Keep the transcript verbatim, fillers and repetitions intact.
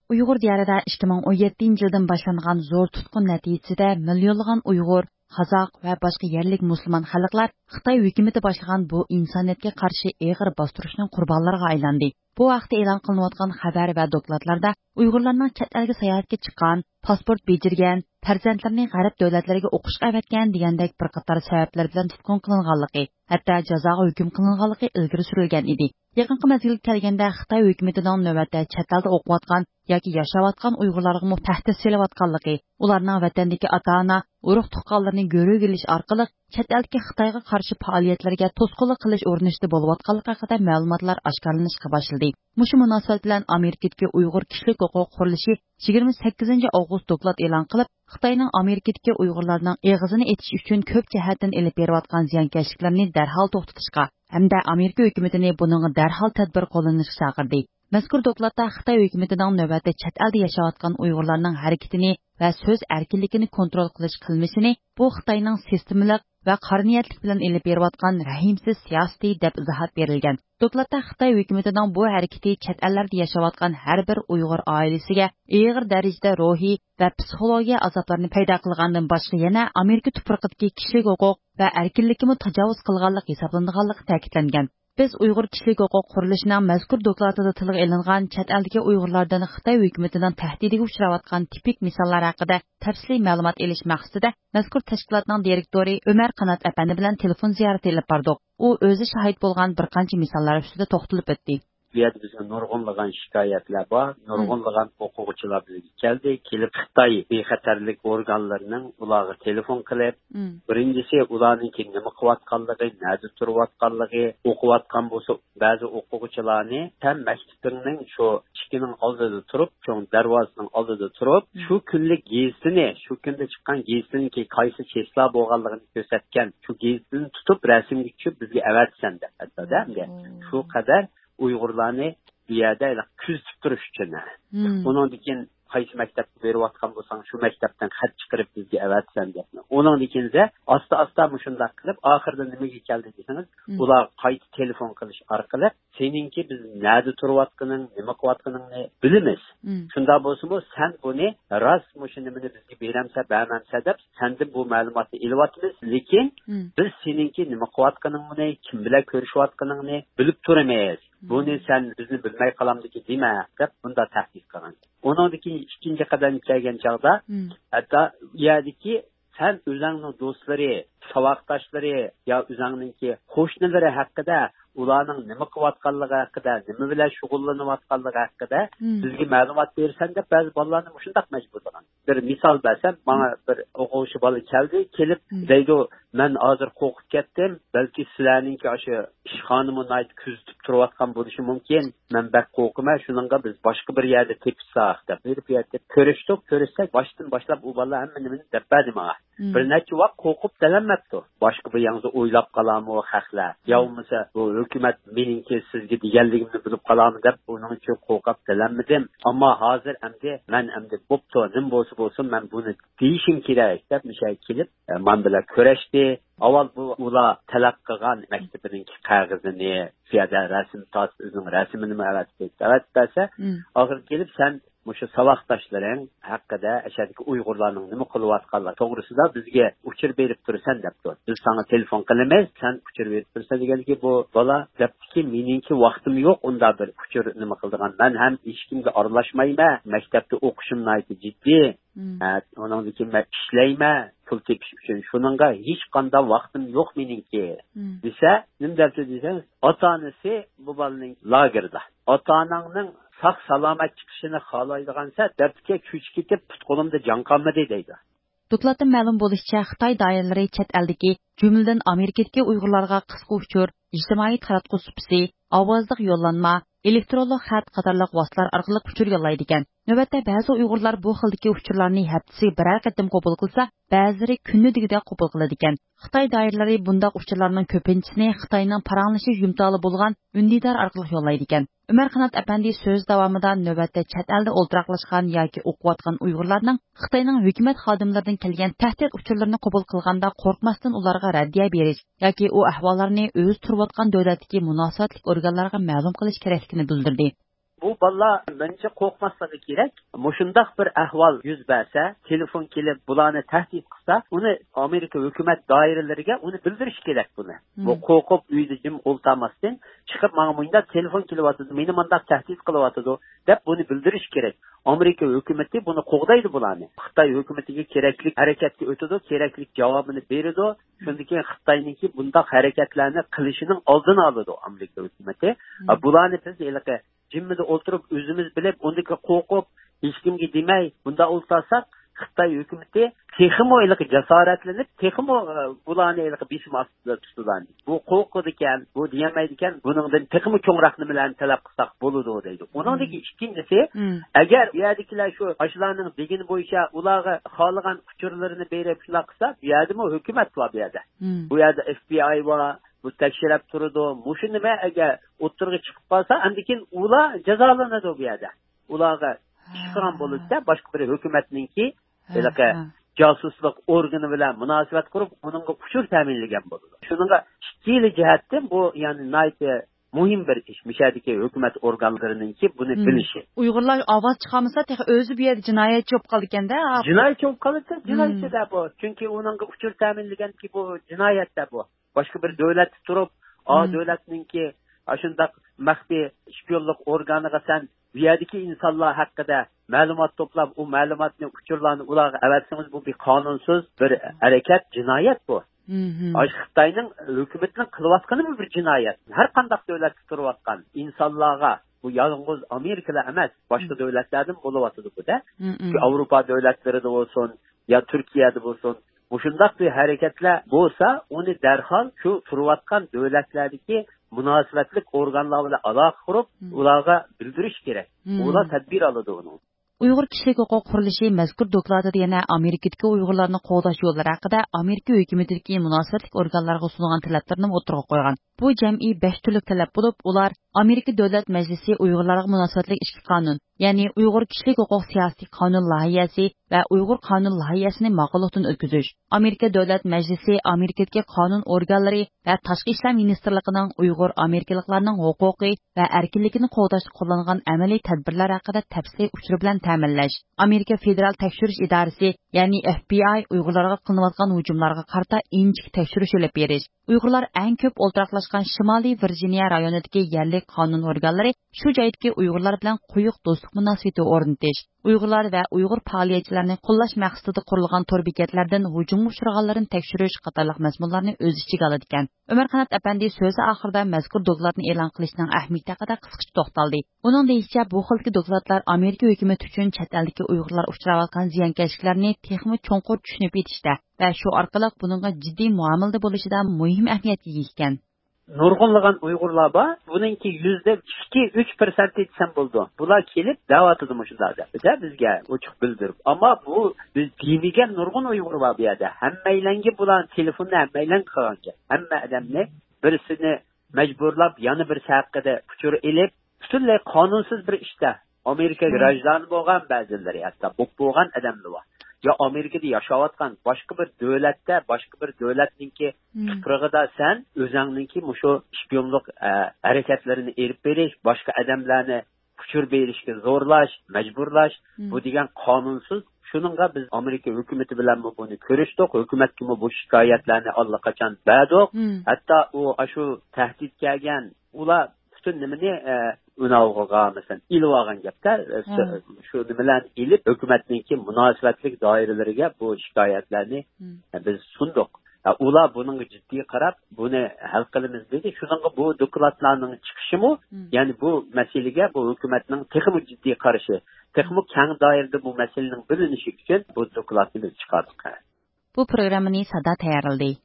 Uyghur diyarida ikki ming o'n yettinchi yildan boshlangan zo'r tutqun natijasida millionlagan Uyg'ur, Qozoq va boshqa yerlik musulmon xalqlar Xitoy hukumatı boshlagan bu insoniyatga qarshi og'ir bostirishning qurbonlariga aylandi. Bu vaqtda e'lon qilinayotgan xabar va dokladlarda Uyg'urlarning chet elga sayohatga chiqqan, pasport bejirgan, farzandlarini g'arb davlatlariga o'qishga avatgan degandek bir qator sabablar bilan tutqun qilinganligi, hatto jazoga hukm qilinganligi ilgari surilgan edi. Yaqinqi mezgilga kelganda Xitoy hukumatining navbatda chet elda o'qiyotgan yoki yashayotgan Uyg'urlarga tahdid selayotganligi, ularning vatandagi ota-ona, urug' tuqqanlarni go'rib olish orqali chet eldagi Xitoyga qarshi faoliyatlarga to'sqinlik qilish urinishda bo'layotganligi haqida ma'lumotlar oshkorlanishga boshladi. Mushu munosabat bilan Amerikadagi Uyg'ur kishilik huquq qurilishi yigirma sakkizinchi avgust doklad e'lon qilib, Xitoyning Amerikadagi Uyg'urlarning eg'izini etish uchun ko'p jihatdan elib berayotgan ziyonkashliklarni darhol to'xtatishga hamda Amerika hukumatini buningga darhol tadbir qo'llanishga chaqirdi. Mazkur dokladda Xitoy hukumatining navbatda chet elda yashayotgan Uyg'urlarning harakatini va so'z erkinligini kontrol qilish qilmishini bu Xitoyning sistemalik va qarniyatlik bilan elib berayotgan rahimsiz siyosati deb izohat berilgan. Dokladda Xitoy hukumatining bu harakati chet ellarda yashayotgan har bir Uyg'ur oilasiga og'ir darajada ruhiy va psixologiya azoblarini paydo qilgandan boshqa yana Amerika tuprog'idagi kishilik huquq va erkinlikni tajovuz qilganlik hisoblanganligi ta'kidlangan. Biz Uyg'ur kishilik huquq qurilishining mazkur dokladida tilga ilingan chet eldagi Uyg'urlardan Xitoy hukumatining tahdidiga uchrayotgan tipik misollar haqida tafsiliy ma'lumot olish maqsadida mazkur tashkilotning direktori Umar Qanot apandi bilan telefon ziyorati olib bordik. U o'zi shahid bo'lgan bir qancha misollar ustida to'xtalib o'tdi. Bu yerda bizga nurg'unlagan shikoyatlar bor, nurg'unlagan o'quvchilar bizga keldi, kelib Xitoy bexatarlik organlarining ularga telefon qilib, birinchisi ularning nima qilayotganligi, nada turayotganligi, o'qiyotgan bo'lsa, ba'zi o'quvchilarni ham maktabning shu chikining oldida turib, shu darvozasining oldida turib, shu kunlik gezitini, shu kunda chiqqan gezitiniki qaysi chesla bo'lganligini ko'rsatgan, shu gezitini tutib rasmga tushib bizga avatsan deb hattoda, shu qadar Uyg'urlarni bu yerda kuzatib turish uchun. Undan keyin qaysi maktabga berayotgan bo'lsang, shu maktabdan xat chiqarib bizga avatsan deb. Undan keyin asta-asta shunday qilib, oxirida nimaga keldi desangiz, ular qayta telefon qilish orqali seninki biz nada turayotganing, nima qilayotganingni bilamiz. Shunda bo'lsa-mu, sen buni rost mushuni nimani bizga beramsa, bermamsa deb, sendan bu ma'lumotni ilyapmiz, lekin biz seninki nima qilayotganingni, kim bilan ko'rishayotganingni bilib turamiz. Buni sen bizni bilmay qolamdiki dema deb bunda tahdid qilgan. Undan keyin ikkinchi qadam kelgan chog'da, hatto yerdiki sen o'zingning do'stlari, saboqdoshlari yo o'zingninki qo'shnilari haqida ularning nima qilayotganligi haqida, nima bilan shug'ullanayotganligi haqida bizga ma'lumot bersan deb ba'zi bolalarni shunday majbur qilgan. Bir misol bersam, mana bir o'quvchi bola keldi, kelib deydi, men hozir qo'rqib ketdim, balki sizlarningki o'sha ishxonimni kuzatib turayotgan bo'lishi mumkin. Men bak qo'rqaman, shuningga biz boshqa bir yerda tepsak deb berib yerda ko'rishdik, ko'rishsak boshdan boshlab u bola hamma nimani deb berdi-ma. Bir necha vaqt qo'rqib dalanmabdi. Boshqa bir yangi o'ylab qolarmi u haqlar. Yo bo'lmasa bu hukumat meningki sizga deganligimni bilib qolarmi deb uning uchun qo'rqib dalanmadim. Ammo hozir endi men endi bo'pti, nim bo'lsa bo'lsin, men buni deyishim kerak deb mishay kelib, men bilan ko'rashdi. Avval bu ular talab qilgan maktabining qog'ozini, fiyada rasm tos o'zining rasmini avatdi. Avatsa, oxir kelib sen mushu saboqdoshlaring haqida ashadagi Uyg'urlarning nima qilayotganligi to'g'risida bizga uchir berib tursan debdi. Biz sana telefon qilamiz, sen uchir berib tursan deganki bu bola debdiki, meningki vaqtim yo'q unda bir uchir nima qildigan. Men ham hech kimga aralashmayman, maktabda o'qishimni aytib jiddiy. Ondan keyin men ishlayman, pul tepish uchun. Shuningga hech qanday vaqtim yo'q meningki. Desa, nima debdi desangiz, ota-onasi bu bolaning lagerda. Ota-onangning saq salomat chiqishini xohlaydigansa, dardga kuch ketib, putqo'limda jon qolmadi deydi. Dokladdan ma'lum bo'lishicha, Xitoy doiralari chet eldagi, jumladan Amerikadagi Uyg'urlarga qisqa uchur, ijtimoiy taratquv supsi, ovozliq yo'llanma, elektronlik xat qatorliq vositalar orqali uchur yo'llaydi ekan. Navbatda ba'zi Uyg'urlar bu xildagi uchurlarni haftasiga biror qatim qabul qilsa, ba'zilari kunligida qabul qiladi ekan. Xitoy doiralari bunday uchurlarning ko'pinchasini Xitoyning paranglashish yumtoli bo'lgan undidar orqali yo'llaydi ekan. Umar Qanot apandi so'z davomida navbatda chet elda o'ltiraqlashgan yoki o'qiyotgan Uyg'urlarning Xitoyning hukumat xodimlaridan kelgan tahdid uchurlarini qabul qilganda qo'rqmasdan ularga raddiya berish yoki u ahvollarni o'z turayotgan davlatdagi munosabatli organlarga ma'lum qilish kerakligini bildirdi. bu balla bence qo'rqmasligi kerak. Mushundaq bir ahvol yuz bersa, telefon kelib bularni tahdid qilsa, uni Amerika hukumat doiralariga uni bildirish kerak buni. Bu qo'rqib uyda jim o'ltamasdan chiqib mana bunda telefon kelyapti, meni mandaq tahdid qilyapti deb buni bildirish kerak. Amerika hukumati buni qo'g'daydi bularni. Xitoy hukumatiga kerakli harakatga o'tadi, kerakli javobini beradi. Shundan keyin Xitoyniki bundaq harakatlarni qilishining oldini oladi Amerika hukumati. Bularni biz elqa jimmida o'tirib o'zimiz bilib, undaki qo'rqib, hech kimga demay, bunda o'ltasak, Xitoy hukumati texmo elqa jasoratlanib, texmo bularni elqa besim ostida tutadi. Bu qo'rqadi ekan, bu deyamaydi ekan, buningdan texmo cho'ngroq nimalarni talab qilsak bo'ladi deydi. Uningdagi ikkinchisi, agar bu yerdagilar shu ashlarning degini bo'yicha ularga xohlagan uchurlarini berib shular qilsa, bu yerdami hukumat bor bu yerda. Bu yerda F B I bor, bu tekshirib turadi. Mushu nima agar o'tirga chiqib qolsa, andikin ular jazolanadi bu yerda. Ularga chiqqan bo'lsa, boshqa bir hukumatningki elaqa josuslik organi bilan munosabat qurib, uningga uchur ta'minlagan bo'ladi. Shuningga ikkili jihatdan bu, ya'ni nayte muhim bir ish. Mishadagi hukumat organlarininki buni bilishi. Uyg'urlar ovoz chiqarmasa, tex o'zi bu yerda jinoyatchi bo'lib qoldi ekanda. Jinoyatchi bo'lib qolsa, jinoyatchida bu. Chunki uningga uchur ta'minlaganki bu jinoyatda bu. Boshqa bir davlat turib, o davlatninki ashundaq maxfiy shpionlik organiga san bu yerdagi insonlar haqida ma'lumot to'plab, u ma'lumotni uchurlarni ularga avatsangiz, bu bir qonunsiz bir harakat, jinoyat bu. Xitoyning hukumatining qilayotgani bir jinoyat. Har qanday davlatda turayotgan insonlarga bu yolg'iz Amerikada emas, boshqa davlatlardan bo'layotdi bu-da. Avropa davlatlarida bo'lsin, yo Turkiyada bo'lsin, mushundaq bir harakatlar bo'lsa, uni darhol shu turayotgan davlatlardagi munosabatli organlar bilan aloqa qurib, ularga bildirish kerak. Ular tadbir oladi uni. Uyg'ur kishilik huquq qurilishi mazkur dokladida yana Amerikadagi Uyg'urlarni qo'g'dash yo'llari haqida Amerika hukumatidagi munosabatli organlarga sungan talablarni o'tirg'a qo'ygan. Bu jam'iy besh turlik talab bo'lib, ular Amerika Davlat Majlisi Uyg'urlarga munosabatli ishki qonun, ya'ni Uyg'ur kishilik huquq siyosiy qonun loyihasi va Uyg'ur qonun loyihasini ma'qullikdan o'tkazish, Amerika Davlat Majlisi Amerikadagi qonun organlari va Tashqi ishlar ministrligining Uyg'ur Amerikaliklarning huquqi va erkinligini qo'g'dashda qo'llangan amaliy tadbirlar haqida tafsiliy uchur bilan ta'minlash, Amerika Federal tekshirish idorasi, ya'ni F B I Uyg'urlarga qilinayotgan hujumlarga qarata inchik tekshirish olib berish, Uyg'urlar eng ko'p o'ltiraqlashgan Shimoliy Virjiniya rayonidagi yerlik qonun organlari shu joydagi Uyg'urlar bilan quyuq do'stlik munosabati o'rnatish, Uyg'urlar va Uyg'ur faoliyatchilarini qo'llash maqsadida qurilgan tor bekatlardan hujumga uchraganlarni tekshirish qatorliq mazmunlarni o'z ichiga oladi ekan. Umar Qanat apandi so'zi oxirida mazkur dokladni e'lon qilishning ahamiyati haqida qisqacha to'xtaldi. Uning deyishicha, bu xildagi dokladlar Amerika hukumati uchun chet eldagi Uyg'urlar uchrayotgan ziyonkashliklarni texnik cho'nqur tushunib yetishda va shu orqali buningga jiddiy muomalada bo'lishida muhim ahamiyatga ega ekan. Nurg'unlagan Uyg'urlar bor, buningki yuzda ikki uch persent desam bo'ldi. Bular kelib da'vatida mushunlarda. Biza bizga ochiq bildirib, ammo bu biz bilmagan nurg'un Uyg'ur bor bu yerda. Hammanglarga bular telefonni hammanglar qilgan. Hamma odamni birisini majburlab, yana bir haqida uchur elib, butunlay qonunsiz bir ishda Amerika grajdani bo'lgan ba'zilari, hatto bu bo'lgan odamlar bor. Ya Amerikada yashayotgan boshqa bir davlatda, boshqa bir davlatninki tuprog'ida sen o'zingninki mushu shpionlik harakatlarini erib berish, boshqa odamlarni uchur berishga zo'rlash, majburlash, bu degan qonunsiz. Shuningga biz Amerika hukumati bilan buni ko'rishdik, hukumatga bu shikoyatlarni allaqachon berdik. Hatto u shu tahdid kelgan ular butun nimani unavg'iga masalan ilib olgan gapda shu bilan ilib hukumatningki munosabatlik doiralariga bu shikoyatlarni biz sundik. Ular buning jiddiy qarab buni hal qilamiz dedi. Shuningga bu dokladlarning chiqishimi, ya'ni bu masalaga bu hukumatning texnik jiddiy qarashi, texnik keng doirada bu masalaning bilinishi uchun bu dokladni biz chiqardik. Bu programmani Sada tayyorladi.